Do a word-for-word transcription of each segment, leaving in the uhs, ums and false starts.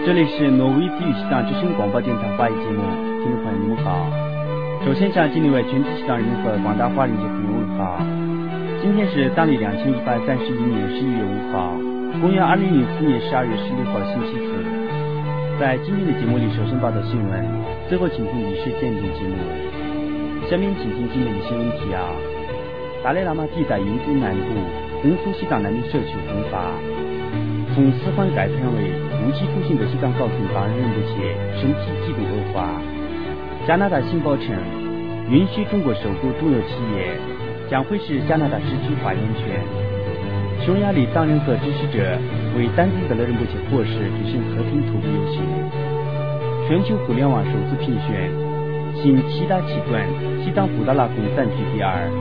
这里是挪威自语西藏之声广播电台华语节目，听众朋友你们好。首先向尽力为全体西藏人民和广大华人节朋友问好。今天是当地两千一百三十一年十一月五号，公元二零零四年十二月十六号星期四。在今天的节目里，首先报道新闻，最后请听仪式鉴定节目。下面请听今天的新闻提要：达赖喇嘛地在印度南部红苏西藏难民社区弘法，从四环改判为无期徒刑的西藏高僧邦仁波切身体极度恶化。加拿大新报称，允许中国收购中油企业将会使加拿大失去发言权。匈牙利藏人和支持者为丹增德勒仁波切获释举行和平徒步游行。全球互联网首次评选新七大奇观，西藏布达拉宫暂居第二。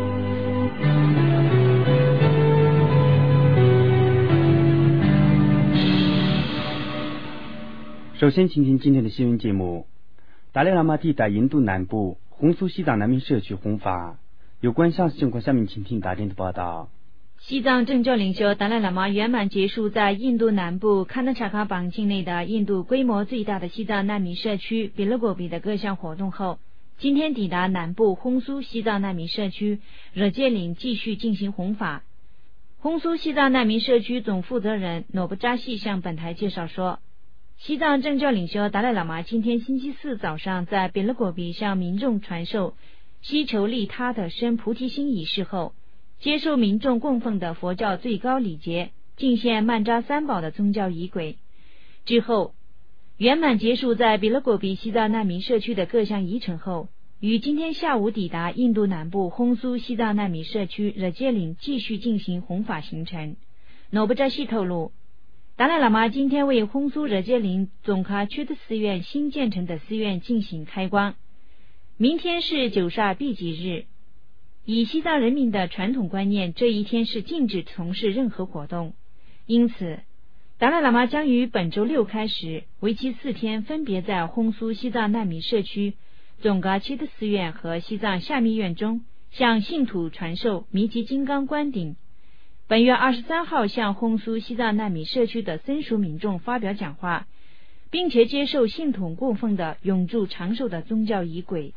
首先请听今天的新闻节目。达赖喇嘛地在印度南部红苏西藏难民社区弘法，有关详细情况下面请听大典的报道。 西藏政教领袖达赖喇嘛圆满结束在印度南部堪纳查卡邦境内的印度规模最大的西藏难民社区比勒果比的各项活动后，今天抵达南部红苏西藏难民社区惹戒岭继续进行弘法。红苏西藏难民社区总负责人诺布扎西向本台介绍说，西藏政教领袖达赖喇嘛今天星期四早上在比勒果比向民众传授希求利他的生菩提心仪式后，接受民众供奉的佛教最高礼节敬献曼扎三宝的宗教仪轨之后，圆满结束在比勒果比西藏难民社区的各项仪程后，于今天下午抵达印度南部红苏西藏难民社区惹戒岭继续进行弘法行程。诺布扎西透露，达赖喇嘛今天为红苏惹戒岭总喀区的寺院新建成的寺院进行开光。明天是九煞毕吉日，以西藏人民的传统观念，这一天是禁止从事任何活动，因此达赖喇嘛将于本周六开始为期四天，分别在红苏西藏难民社区总喀区的寺院和西藏下密院中向信徒传授弥吉金刚观顶。本月二十三号向红苏西藏难民社区的僧俗民众发表讲话，并且接受信徒供奉的永驻长寿的宗教仪轨。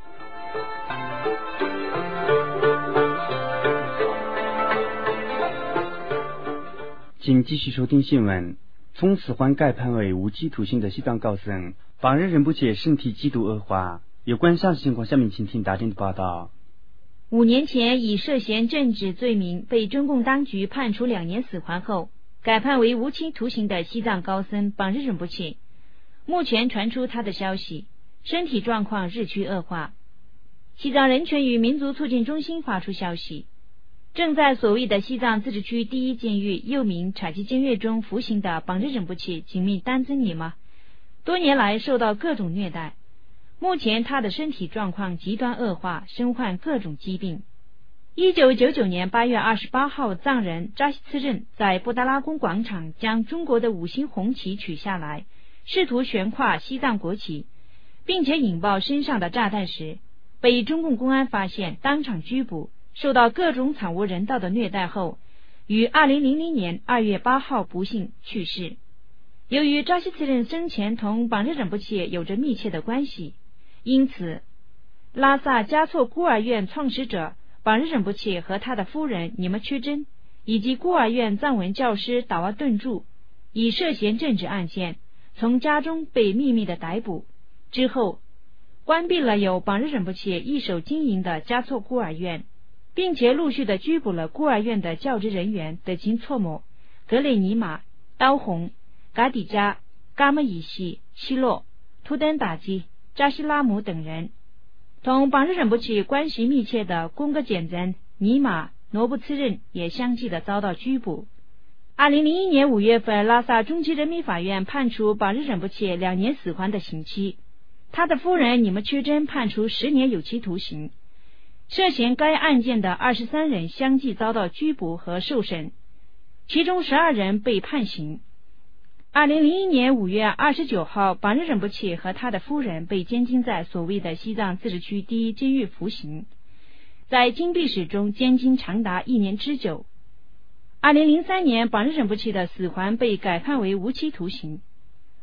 请继续收听新闻。从四环改判为无期徒刑的西藏高僧邦仁波切身体极度恶化，有关详细情况下面请听大典的报道。 五年前以涉嫌政治罪名被中共当局判处两年死缓后，改判为无期徒刑的西藏高僧邦仁波切，目前传出他的消息，身体状况日趋恶化。西藏人权与民族促进中心发出消息，正在所谓的西藏自治区第一监狱又名察基监狱中服刑的邦仁波切紧密丹增尼玛，多年来受到各种虐待，目前他的身体状况极端恶化，身患各种疾病。一九九九年八月二十八号，藏人扎西次任在布达拉宫广场将中国的五星红旗取下来，试图悬挂西藏国旗，并且引爆身上的炸弹时，被中共公安发现，当场拘捕。受到各种惨无人道的虐待后，于二零零零年二月八号不幸去世。由于扎西次任生前同邦仁波切有着密切的关系，因此拉萨嘉措孤儿院创始者邦仁波切和他的夫人尼玛屈珍以及孤儿院藏文教师达瓦顿柱以涉嫌政治案件从家中被秘密的逮捕之后，关闭了由邦仁波切一手经营的嘉措孤儿院，并且陆续的拘捕了孤儿院的教职人员德钦措摩、格雷尼玛、刀红、嘎底加、嘎玛伊西、希洛、图登达基、扎西拉姆等人。同邦仁波切关系密切的贡格简真、尼玛、罗布次任也相继的遭到拘捕。二零零一年五月份，拉萨中级人民法院判处邦仁波切两年死缓的刑期，他的夫人尼玛屈珍判处十年有期徒刑。涉嫌该案件的二十三人相继遭到拘捕和受审，其中十二人被判刑。二零零一年五月二十九号，邦仁波切和他的夫人被监禁在所谓的西藏自治区第一监狱服刑，在禁闭室中监禁长达一年之久。二零零三年，邦仁波切的死缓被改判为无期徒刑。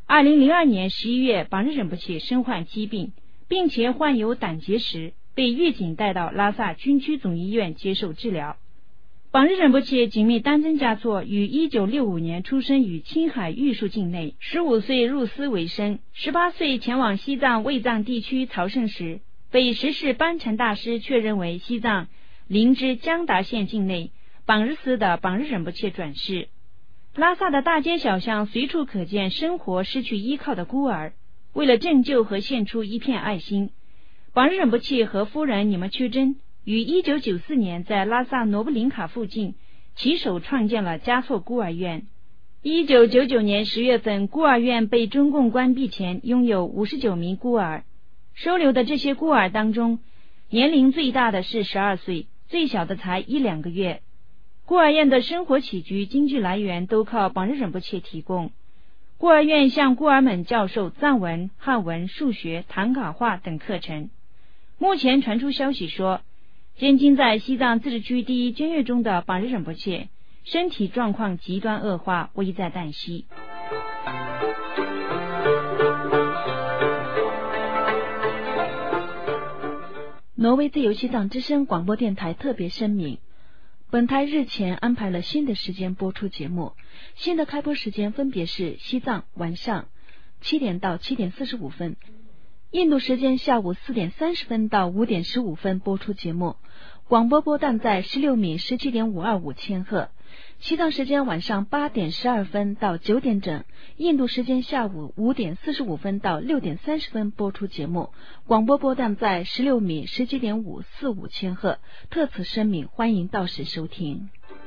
二零零二年十一月，邦日仁波切身患疾病，并且患有胆结石，被狱警带到拉萨军区总医院接受治疗。邦日仁波切景密丹增嘉措于一九六五年出生于青海玉树境内，十五岁入寺为僧，十八岁前往西藏卫藏地区朝圣时，被时世班禅大师确认为西藏林芝江达县境内邦日寺的邦日仁波切转世。拉萨的大街小巷随处可见生活失去依靠的孤儿，为了拯救和献出一片爱心，邦日仁波切和夫人尼玛却真于一九九四年在拉萨诺布林卡附近起手创建了嘉措孤儿院。一九九九年十月份，孤儿院被中共关闭前拥有五十九名孤儿，收留的这些孤儿当中，年龄最大的是十二岁，最小的才一两个月。孤儿院的生活起居、经济来源都靠邦日仁波切提供。孤儿院向孤儿们教授藏文、汉文、数学、唐卡话等课程。目前传出消息说，监禁在西藏自治区第一监狱中的邦日仁波切身体状况极端恶化，危在旦夕。 挪威自由西藏之声广播电台特别声明，本台日前安排了新的时间播出节目，新的开播时间分别是西藏晚上七点到七点四十五分，印度时间下午四点三十分到五点十五分播出节目，广播波段在十六米 十七点五二五千赫。西藏时间晚上八点十二分到九点整，印度时间下午五点四十五分到六点三十分播出节目，广播波段在十六米 十七点五四五千赫。特此声明，欢迎到时收听。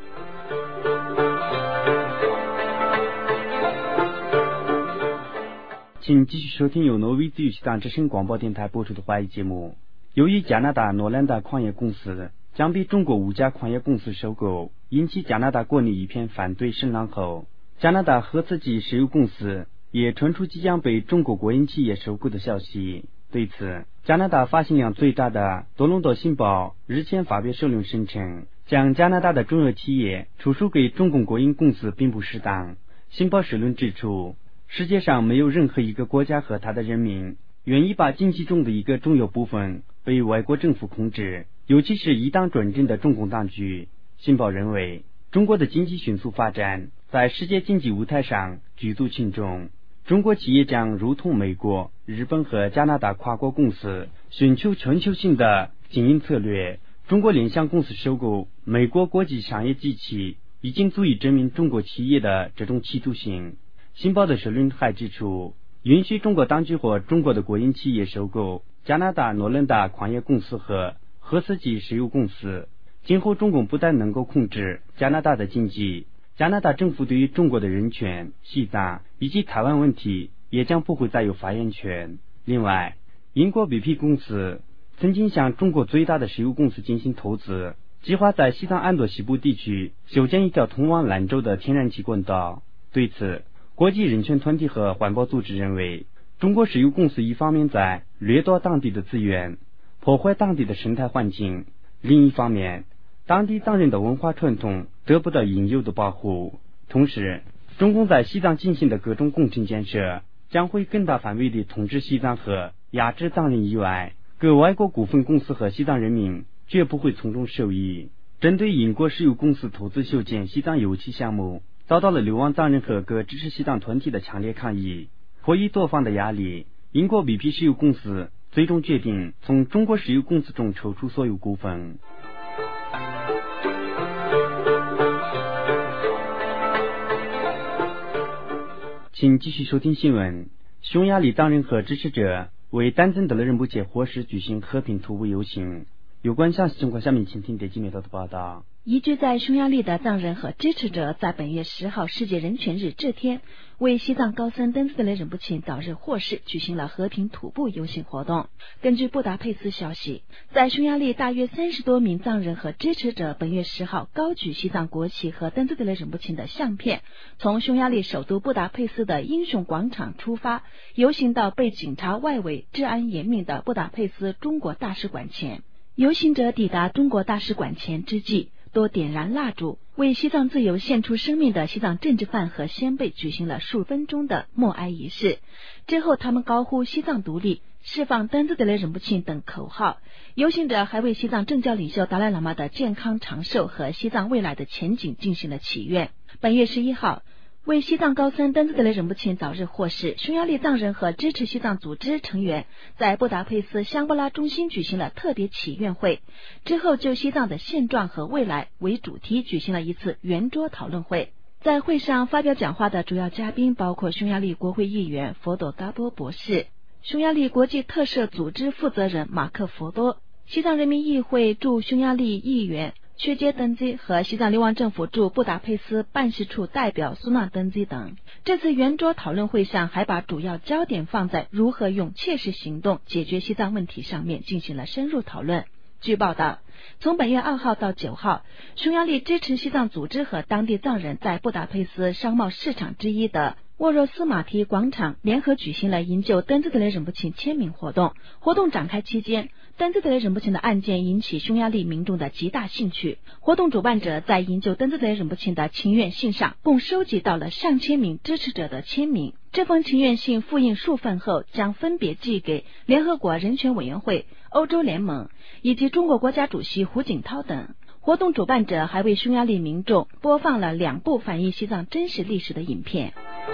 请继续收听由挪威自由西藏之声广播电台播出的华语节目。由于加拿大诺兰达矿业公司将被中国五家矿业公司收购，引起加拿大国内一片反对声浪后，加拿大核磁级石油公司也传出即将被中国国营企业收购的消息。对此，加拿大发行量最大的多伦多信报日前发表社论声称，将加拿大的中药企业出售给中共国营公司并不适当。信报社论指出，世界上没有任何一个国家和他的人民愿意把经济中的一个重要部分被外国政府控制，尤其是一党专政的中共当局。信报认为，中国的经济迅速发展，在世界经济舞台上举足轻重。中国企业将如同美国、日本和加拿大跨国公司寻求全球性的经营策略。中国联想公司收购美国国际商业机器，已经足以证明中国企业的这种企图性。信报的社论还指出，允许中国当局或中国的国营企业收购加拿大诺兰达矿业公司和核磁级石油公司，今后中共不但能够控制加拿大的经济，加拿大政府对于中国的人权、西藏以及台湾问题也将不会再有发言权。另外，英国 B P 公司曾经向中国最大的石油公司进行投资，计划在西藏安多西部地区修建一条通往兰州的天然气管道。对此，国际人权团体和环保组织认为，中国石油公司一方面在掠夺当地的资源，破坏当地的生态环境，另一方面，当地藏人的文化传统得不到应有的保护。同时，中共在西藏进行的各种工程建设将会更大范围地统治西藏和压制藏人以外，各外国股份公司和西藏人民绝不会从中受益。针对英国石油公司投资修建西藏油气项目，遭到了流亡藏人和各支持西藏团体的强烈抗议。迫于多方的压力，英国 B P 石油公司最终决定从中国石油公司中抽出所有股份。请继续收听新闻。匈牙利藏人和支持者为丹增德勒仁波切获释举行和平徒步游行。有关详细情况，下面请听德基美道的报道。 移居在匈牙利的藏人和支持者在本月十号世界人权日这天，为西藏高僧登斯德勒仁波切早日获释举行了和平徒步游行活动。根据布达佩斯消息，在匈牙利大约三十多名藏人和支持者本月十号高举西藏国旗和登斯德勒仁波切的相片，从匈牙利首都布达佩斯的英雄广场出发，游行到被警察外围、治安严密的布达佩斯中国大使馆前。游行者抵达中国大使馆前之际， 都点燃蜡烛，为西藏自由献出生命的西藏政治犯和先辈举行了数分钟的默哀仪式。之后他们高呼西藏独立、释放丹孜德勒仁波切等口号。游行者还为西藏政教领袖达赖喇嘛的健康长寿和西藏未来的前景进行了祈愿。本月十一号，为西藏高僧丹孜德勒仁波切早日获释，匈牙利藏人和支持西藏组织成员在布达佩斯香波拉中心举行了特别祈愿会，之后就西藏的现状和未来为主题举行了一次圆桌讨论会。在会上发表讲话的主要嘉宾包括匈牙利国会议员佛朵嘎波博士、匈牙利国际特赦组织负责人马克佛多、西藏人民议会驻匈牙利议员薛杰登基和西藏流亡政府驻布达佩斯办事处代表苏纳登基等。这次圆桌讨论会上还把主要焦点放在如何用切实行动解决西藏问题上面进行了深入讨论。据报道，从本月二号到九号，匈牙利支持西藏组织和当地藏人在布达佩斯商贸市场之一的沃若斯马蹄广场联合举行了营救丹孜德勒仁波切签名活动。活动展开期间，丹孜德勒仁波切的案件引起匈牙利民众的极大兴趣。活动主办者在营救丹孜德勒仁波切的请愿信上共收集到了上千名支持者的签名。这封请愿信复印数份后，将分别寄给联合国人权委员会、欧洲联盟以及中国国家主席胡锦涛等。活动主办者还为匈牙利民众播放了两部反映西藏真实历史的影片。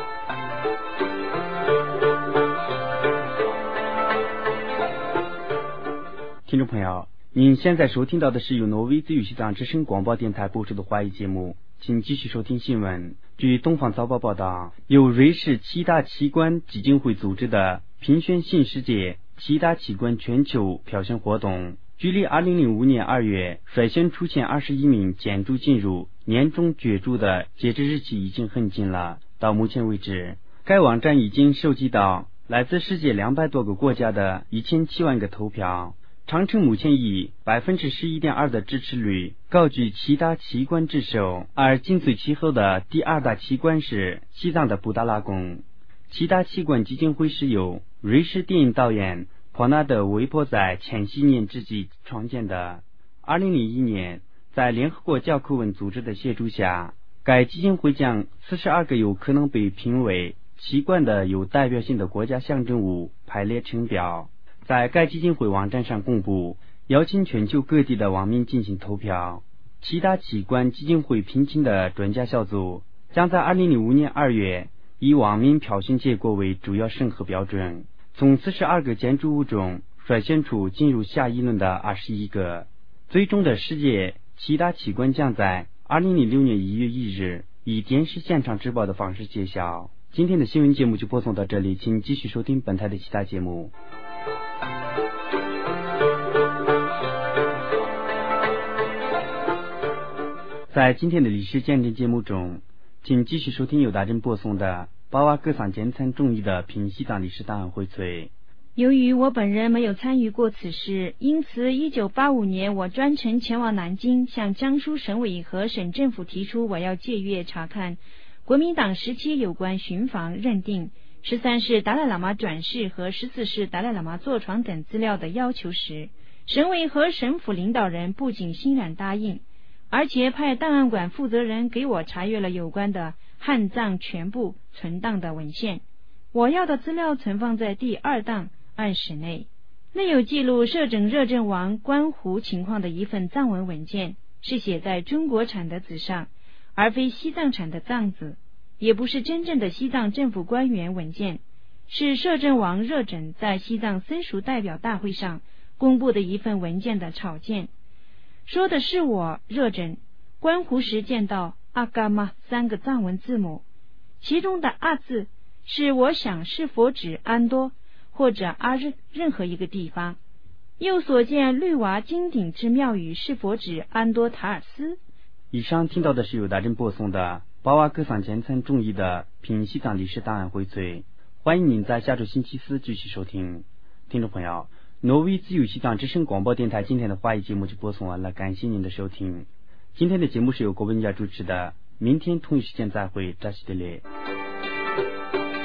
听众朋友，您现在收听到的是由挪威自由西藏之声广播电台播出的华语节目，请继续收听新闻。据东方早报报道，由瑞士七大奇观基金会组织的评选新世界七大奇观全球票选活动，距离二零零五年二月率先出现二十一名建筑进入年终角逐的截止日期已经很近了。到目前为止，该网站已经收集到来自世界两百多个国家的一千七万个投票。长城目前以百分之十一点二的支持率高居七大奇观之首，而紧随其后的第二大奇观是西藏的布达拉宫。七大奇观基金会是由瑞士电影导演普纳德·韦珀在千禧年之际创建的。二零零一年，在联合国教科文组织的协助下，该基金会将四十二个有可能被评为奇观的有代表性的国家象征物排列成表，在该基金会网站上公布，邀请全球各地的网民进行投票。七大奇观基金会聘请的专家小组将在二零零五年二月以网民票选结果为主要审核标准，从四十二个建筑物中筛选出进入下一轮的二十一个。最终的世界七大奇观将在二零零六年一月一日以电视现场直播的方式揭晓。今天的新闻节目就播送到这里，请继续收听本台的其他节目。在今天的历史见证节目中，请继续收听由大珍播送的巴瓦格桑坚参中译的评西藏历史档案荟萃。 由于我本人没有参与过此事，因此一九八五年我专程前往南京，向江苏省委和省政府提出我要借阅查看国民党时期有关巡防、认定十三世达赖喇嘛转世和十四世达赖喇嘛坐床等资料的要求时，省委和省府领导人不仅欣然答应，而且派档案馆负责人给我查阅了有关的汉藏全部存档的文献。我要的资料存放在第二档案室内，内有记录摄政热镇王观湖情况的一份藏文文件，是写在中国产的纸上，而非西藏产的藏字，也不是真正的西藏政府官员文件，是摄政王热镇在西藏僧俗代表大会上公布的一份文件的草件，说的是我热镇观湖时见到阿嘎玛三个藏文字母，其中的阿字是我想是否指安多或者阿日任何一个地方，又所见绿娃金顶之庙宇是否指安多塔尔斯。 以上听到的是由大珍播送的巴瓦格桑坚参中译的评西藏历史档案荟萃，欢迎您在下周星期四继续收听。听众朋友，挪威自由西藏之声广播电台今天的华语节目就播送完了，感谢您的收听。今天的节目是由郭文佳主持的，明天同一时间再会，扎西德勒。